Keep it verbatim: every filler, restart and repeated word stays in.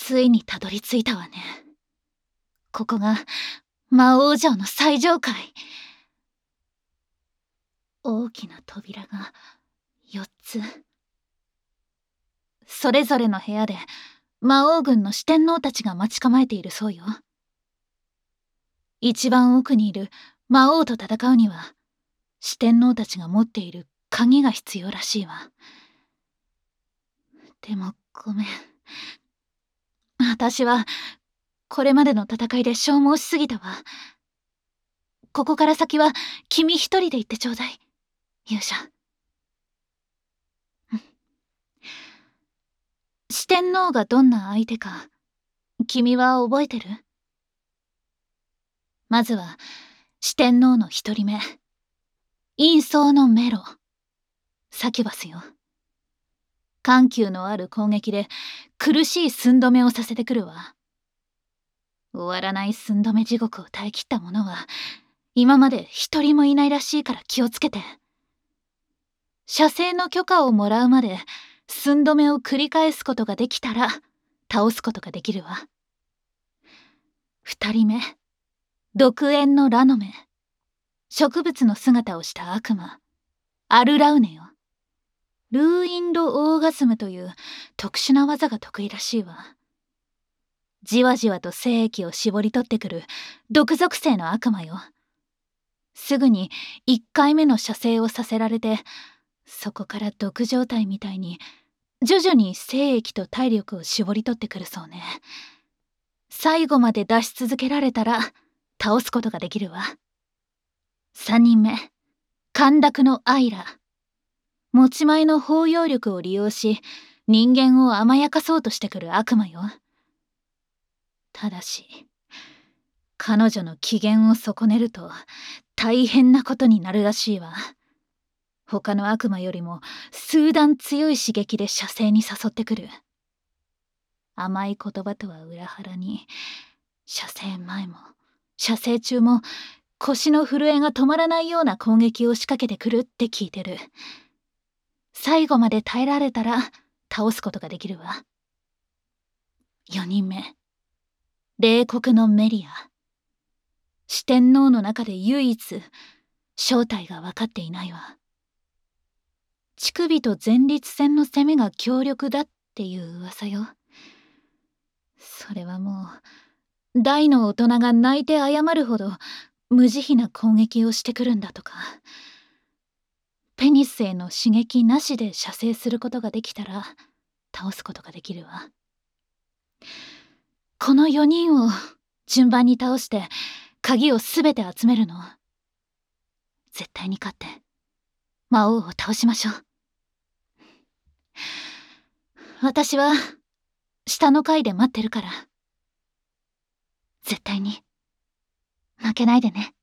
ついにたどり着いたわね。ここが魔王城の最上階。大きな扉がよっつ。それぞれの部屋で魔王軍の四天王たちが待ち構えているそうよ。一番奥にいる魔王と戦うには四天王たちが持っている鍵が必要らしいわ。でもごめん。私はこれまでの戦いで消耗しすぎたわ。ここから先は君一人で行ってちょうだい、勇者。四天王がどんな相手か君は覚えてる？まずは四天王の一人目、陰曹のメロ、サキュバスよ。緩急のある攻撃で苦しい寸止めをさせてくるわ。終わらない寸止め地獄を耐えきった者は今まで一人もいないらしいから気をつけて。射精の許可をもらうまで寸止めを繰り返すことができたら倒すことができるわ。二人目、毒炎のラノメ、植物の姿をした悪魔、アルラウネよ。ルーインドオーガズムという特殊な技が得意らしいわ。じわじわと精液を絞り取ってくる毒属性の悪魔よ。すぐにいっかいめの射精をさせられて、そこから毒状態みたいに徐々に精液と体力を絞り取ってくるそうね。最後まで出し続けられたら倒すことができるわ。三人目、陥落のアイラ。持ち前の包容力を利用し人間を甘やかそうとしてくる悪魔よ。ただし彼女の機嫌を損ねると大変なことになるらしいわ。他の悪魔よりも数段強い刺激で射精に誘ってくる。甘い言葉とは裏腹に射精前も射精中も腰の震えが止まらないような攻撃を仕掛けてくるって聞いてる。最後まで耐えられたら倒すことができるわ。よにんめ、冷酷のメリア。四天王の中で唯一正体が分かっていないわ。乳首と前立腺の攻めが強力だっていう噂よ。それはもう大の大人が泣いて謝るほど無慈悲な攻撃をしてくるんだとか。ペニスへの刺激なしで射精することができたら倒すことができるわ。このよにんを順番に倒して鍵をすべて集めるの。絶対に勝って魔王を倒しましょう。私は下の階で待ってるから絶対に負けないでね。